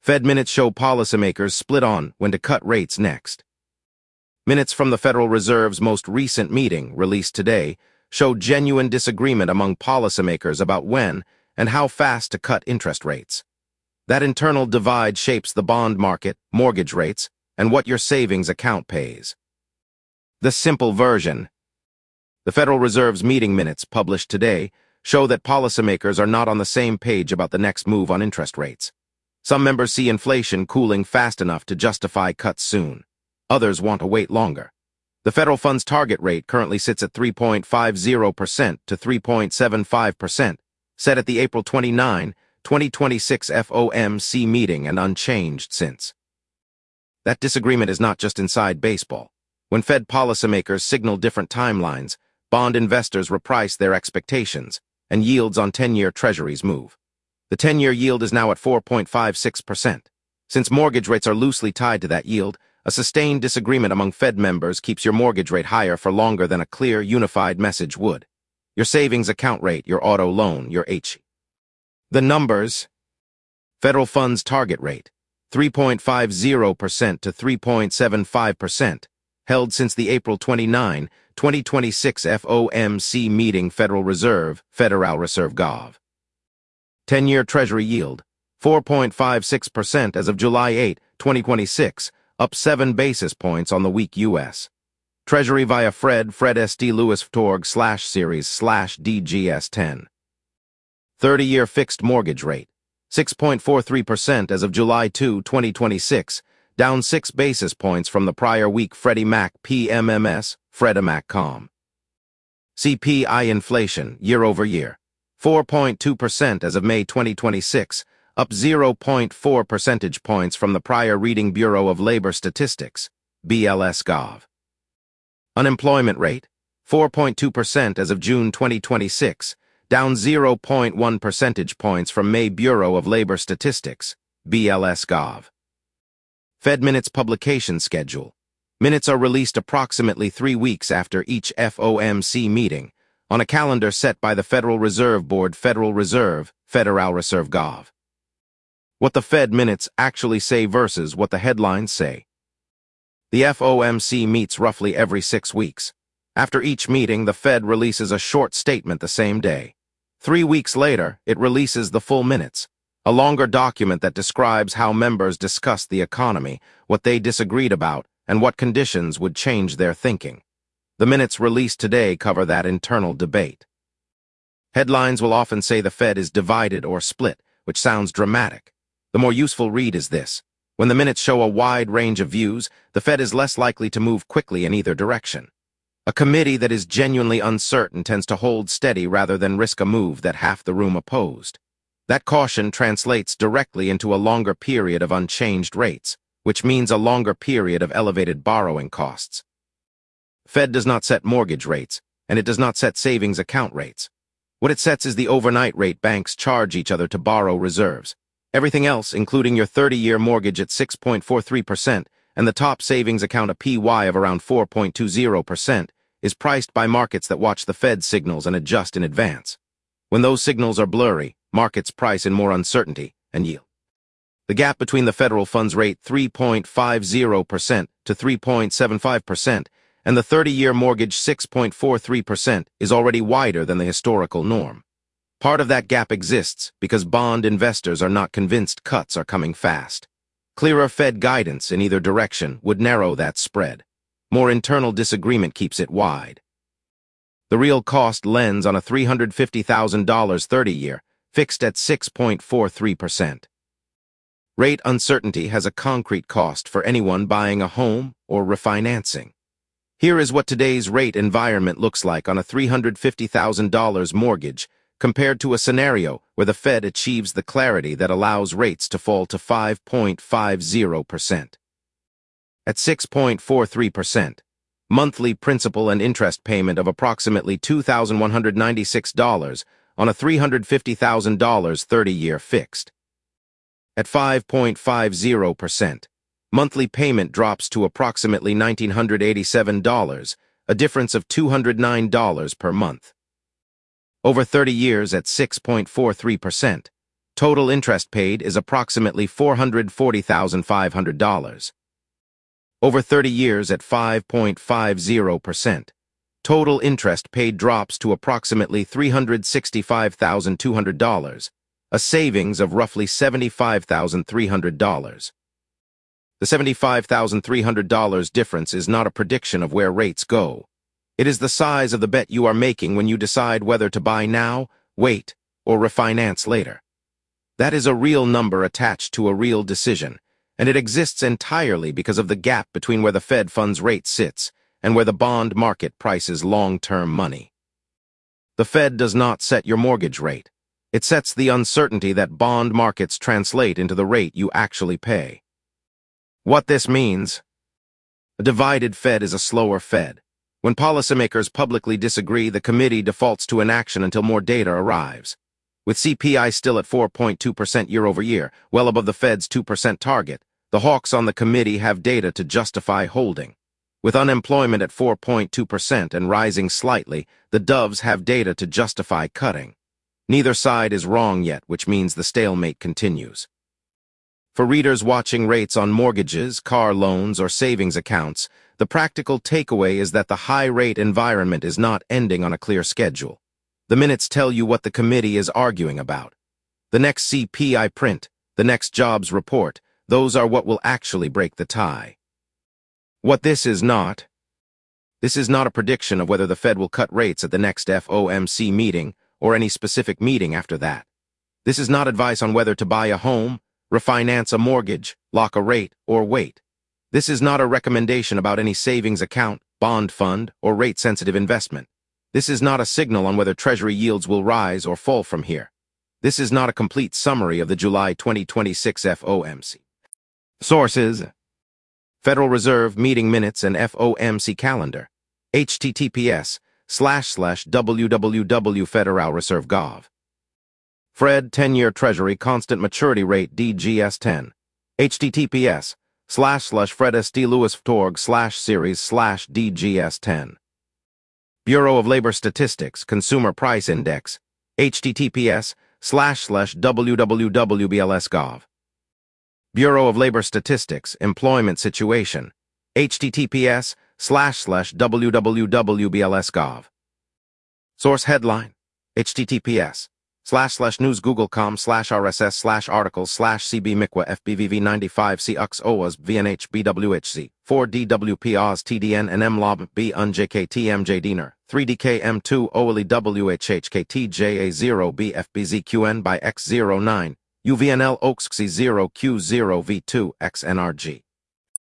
Fed minutes show policymakers split on when to cut rates next. Minutes from the Federal Reserve's most recent meeting, released today, show genuine disagreement among policymakers about when and how fast to cut interest rates. That internal divide shapes the bond market, mortgage rates, and what your savings account pays. The simple version. The Federal Reserve's meeting minutes, published today, show that policymakers are not on the same page about the next move on interest rates. Some members see inflation cooling fast enough to justify cuts soon. Others want to wait longer. The federal funds target rate currently sits at 3.50% to 3.75%, set at the April 29, 2026 FOMC meeting and unchanged since. That disagreement is not just inside baseball. When Fed policymakers signal different timelines, bond investors reprice their expectations, and yields on 10-year treasuries move. The 10-year yield is now at 4.56%. Since mortgage rates are loosely tied to that yield, a sustained disagreement among Fed members keeps your mortgage rate higher for longer than a clear, unified message would. Your savings account rate, your auto loan, your HE. The numbers. Federal funds target rate, 3.50% to 3.75%, held since the April 29, 2026 FOMC meeting. Federal Reserve, Federal Reserve Gov. 10-year Treasury yield, 4.56% as of July 8, 2026, up 7 basis points on the week U.S. Treasury via Fred SD Lewis Torg/series/DGS10. 30-year fixed mortgage rate, 6.43% as of July 2, 2026, down 6 basis points from the prior week. Freddie Mac PMMS, Freddie Mac Com. CPI inflation, year over year, 4.2% as of May 2026, up 0.4 percentage points from the prior reading. Bureau of Labor Statistics, BLS Gov. Unemployment rate, 4.2% as of June 2026, down 0.1 percentage points from May. Bureau of Labor Statistics, BLS Gov. Fed minutes publication schedule. Minutes are released approximately 3 weeks after each FOMC meeting, on a calendar set by the Federal Reserve Board. Federal Reserve, Federal Reserve Gov. What the Fed minutes actually say versus what the headlines say. The FOMC meets roughly every 6 weeks. After each meeting, the Fed releases a short statement the same day. 3 weeks later, it releases the full minutes, a longer document that describes how members discussed the economy, what they disagreed about, and what conditions would change their thinking. The minutes released today cover that internal debate. Headlines will often say the Fed is divided or split, which sounds dramatic. The more useful read is this. When the minutes show a wide range of views, the Fed is less likely to move quickly in either direction. A committee that is genuinely uncertain tends to hold steady rather than risk a move that half the room opposed. That caution translates directly into a longer period of unchanged rates, which means a longer period of elevated borrowing costs. Fed does not set mortgage rates, and it does not set savings account rates. What it sets is the overnight rate banks charge each other to borrow reserves. Everything else, including your 30-year mortgage at 6.43% and the top savings account a PY of around 4.20%, is priced by markets that watch the Fed signals and adjust in advance. When those signals are blurry, markets price in more uncertainty and yield. The gap between the federal funds rate 3.50% to 3.75% and the 30-year mortgage 6.43% is already wider than the historical norm. Part of that gap exists because bond investors are not convinced cuts are coming fast. Clearer Fed guidance in either direction would narrow that spread. More internal disagreement keeps it wide. The real cost lends on a $350,000 30-year, fixed at 6.43%. Rate uncertainty has a concrete cost for anyone buying a home or refinancing. Here is what today's rate environment looks like on a $350,000 mortgage compared to a scenario where the Fed achieves the clarity that allows rates to fall to 5.50%. At 6.43%, monthly principal and interest payment of approximately $2,196 on a $350,000 30-year fixed. At 5.50%, monthly payment drops to approximately $1,987, a difference of $209 per month. Over 30 years at 6.43%, Total interest paid is approximately $440,500. Over 30 years at 5.50%. Total interest paid drops to approximately $365,200, a savings of roughly $75,300. The $75,300 difference is not a prediction of where rates go. It is the size of the bet you are making when you decide whether to buy now, wait, or refinance later. That is a real number attached to a real decision, and it exists entirely because of the gap between where the Fed funds rate sits and where the bond market prices long-term money. The Fed does not set your mortgage rate. It sets the uncertainty that bond markets translate into the rate you actually pay. What this means: a divided Fed is a slower Fed. When policymakers publicly disagree, the committee defaults to inaction until more data arrives. With CPI still at 4.2% year-over-year, well above the Fed's 2% target, the hawks on the committee have data to justify holding. With unemployment at 4.2% and rising slightly, the doves have data to justify cutting. Neither side is wrong yet, which means the stalemate continues. For readers watching rates on mortgages, car loans, or savings accounts, the practical takeaway is that the high-rate environment is not ending on a clear schedule. The minutes tell you what the committee is arguing about. The next CPI print, the next jobs report, those are what will actually break the tie. What this is not a prediction of whether the Fed will cut rates at the next FOMC meeting or any specific meeting after that. This is not advice on whether to buy a home, refinance a mortgage, lock a rate, or wait. This is not a recommendation about any savings account, bond fund, or rate-sensitive investment. This is not a signal on whether Treasury yields will rise or fall from here. This is not a complete summary of the July 2026 FOMC. Sources: Federal Reserve Meeting Minutes and FOMC Calendar. https://www.federalreserve.gov. Fred 10-year Treasury Constant Maturity Rate DGS10. https://fredstlewistorg/series/DGS10. Bureau of Labor Statistics Consumer Price Index. https://www.bls.gov. Bureau of Labor Statistics Employment Situation. https://www.bls.gov. Source headline. https://newsgoogle.com/rss/articles/cbmiqua fbvv95 cux vnhbwhc 4dwprs tdn and mlob b unjktmj diener 3dkm2 oali whhktja0 bfbzqn by x09 uvnl oxxy 0q0v2 xnrg.